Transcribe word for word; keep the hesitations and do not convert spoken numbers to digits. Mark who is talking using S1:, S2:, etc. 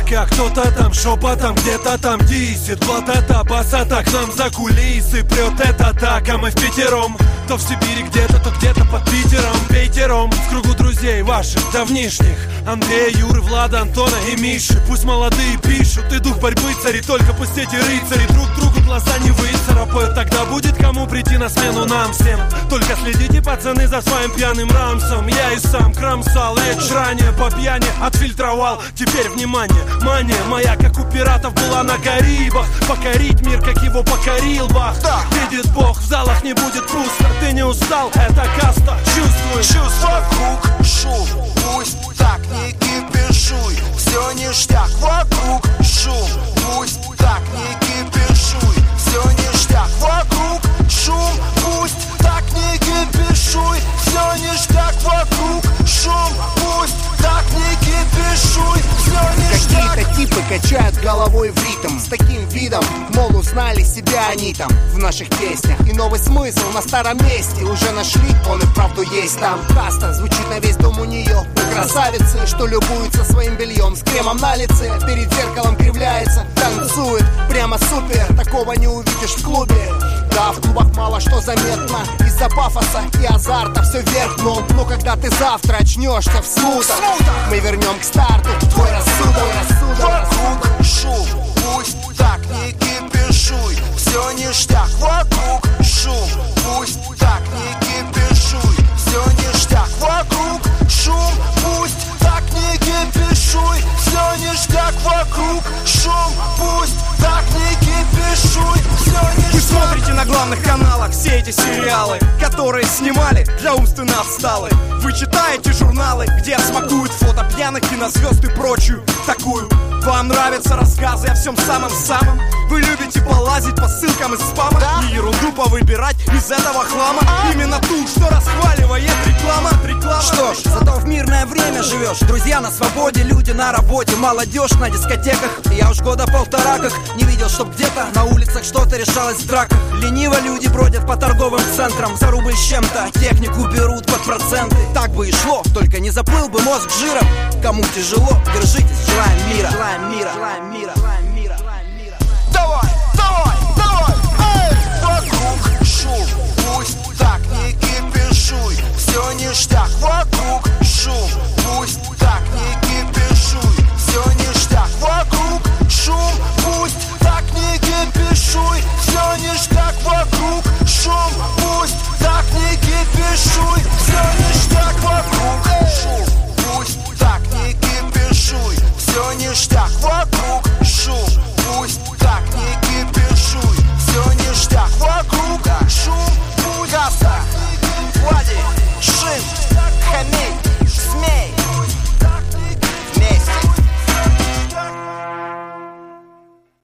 S1: пока кто-то там шепотом где-то там дисит. Вот это басата к нам за кулисы прет это так, а мы в пятером. То в Сибири где-то, то где-то под Питером. Пятером в кругу друзей ваших давнишних: Андрея, Юры, Влада, Антона и Миши. Пусть молодые пишут, и дух борьбы цари. Только пусть эти рыцари друг другу глаза не выцарапают. Тогда будет кому прийти на смену нам всем. Только следите, пацаны, за своим пьяным рамсом. Я и сам кромсал, эдж ранее по пьяни отфильтровал. Теперь внимание, мания моя, как у пиратов, была на Карибах. Покорить мир, как его покорил Бах. Видит Бог, в залах не будет пусто. Ты не устал, это каста, чувствуй.
S2: Чувств вокруг шум, пусть так не кипишуй. Все ништяк вокруг шум, пусть так не кипишуй. Все ништяк вокруг шум, пусть так не кипишуй. Все ништяк вокруг шум, пусть так не кипишуй. Все ништяк.
S3: Какие-то типы качают головой в ритм с таким видом, мол, узнали себя они там в наших песнях. И новый смысл на старом месте уже нашли, он и правду есть там. Каста звучит на весь дом у нее. Красавицы, что любуются своим бельем с кремом на лице, перед зеркалом кривляется, танцует прямо супер. Такого не увидишь в клубе. Да, в клубах мало что заметно из-за пафоса и азарта все вверх дном. Но когда ты завтра очнешься в смутах, мы вернем к старту твой рассудок.
S2: Вокруг шум, пусть так не кипишуй. Все ништяк вокруг шум, пусть так не кипишуй. Все ништяк вокруг шум, пусть так не кипишуй. Все ништяк вокруг шум, пусть так не кипишуй. Все ништяк.
S4: Вы смотрите на главных каналах все эти сериалы, которые снимали для умственно отсталых. Вы читаете журналы, где смакуют фото пьяных кинозвезд и прочую такую. Вам нравятся рассказы о всем самом-самом. Вы любите полазить по ссылкам из спама, да? И ерунду повыбирать из этого хлама, а? Именно ту, что расхваливает реклама, реклама.
S5: Что ж, зато в мирное время живешь. Друзья на свободе, люди на работе, молодежь на дискотеках. Я уж года полтора как не видел, чтоб где-то на улицах что-то решалось в драках. Лениво люди бродят по торговым центрам, за рубль с чем-то технику берут под проценты. Так бы и шло, только не заплыл бы мозг жиром. Кому тяжело, держитесь, желаем мира. Желаем мира, желаем мира, желаем мира, желаем мира.
S2: Давай, давай, давай, эй! Вокруг шум, пусть так не кипишуй. Все ништяк вокруг шум, пусть так не кипишуй. Все ништяк вокруг шум, пусть так не кипишуй. Все ништяк вокруг шум, пусть так не кипишуй. Все